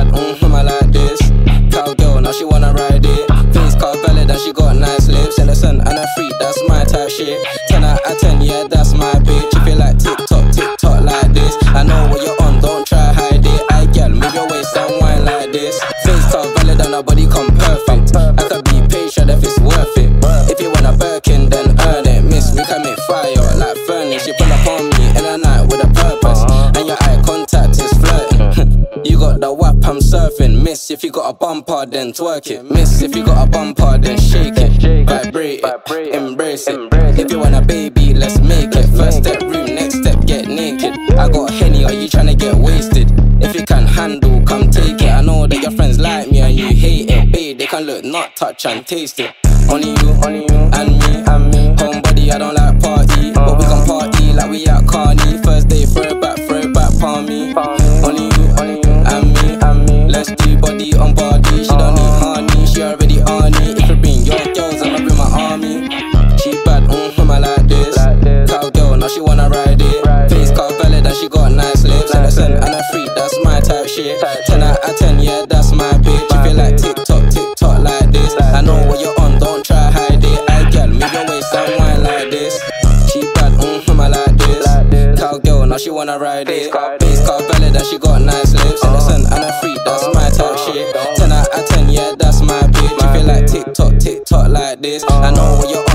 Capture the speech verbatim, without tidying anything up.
mm-hmm, I like this. Cowgirl, now she wanna ride it. Face card valid and she got nice lips. Innocent and a freak, that's my type shit. Ten out of ten, yeah, that's my bitch. If you like TikTok, TikTok like this, I know what you're on, don't try hide it. I girl, move your waist and wine like this. Face card valid and her body come perfect. I could be patient if it's worth it. If you want a Birkin, then earn it. Miss me, can make fire like furnace. She pull up on me in the night with a purpose, and your eye contact is flirting. You got the whap, I'm surfing. Miss, if you got a bumper, then twerk it. Miss, if you got a bumper, then shake it. Vibrate it, embrace it. If you want a baby, let's make it. First step room, next step get naked. I got Henny, are you tryna get wasted? If you can handle, come take it. I know that your friends like me and you hate it. Babe, they can look, not touch and taste it. Only you, only you, and me, and me. Homebody, I don't like party, but we can party like we at Carney. First day, throw it back, throw it back, palm me. Only you, only you, and me, and me. Let's do body on body. She don't need honey, she already on it. If you bring your girls, I'ma bring my army. She bad, mm-hmm, I like this. Cowgirl, now she wanna ride it. Face card valid and she got nice lips. Innocent and a freak, that's my type shit. Ten out of ten, yeah, that's my bitch. If you like TikTok, TikTok like this, I know what you're on, don't try hide it. I girl, move your waist and wine like this. She bad, mm-hmm, I like this. Cowgirl, now she wanna ride it. Face card valid and she got nice lips. Innocent and a freak, that's my type shit. Ten out of ten, yeah, that's my bitch. If you like TikTok, TikTok like this, I know what you're on.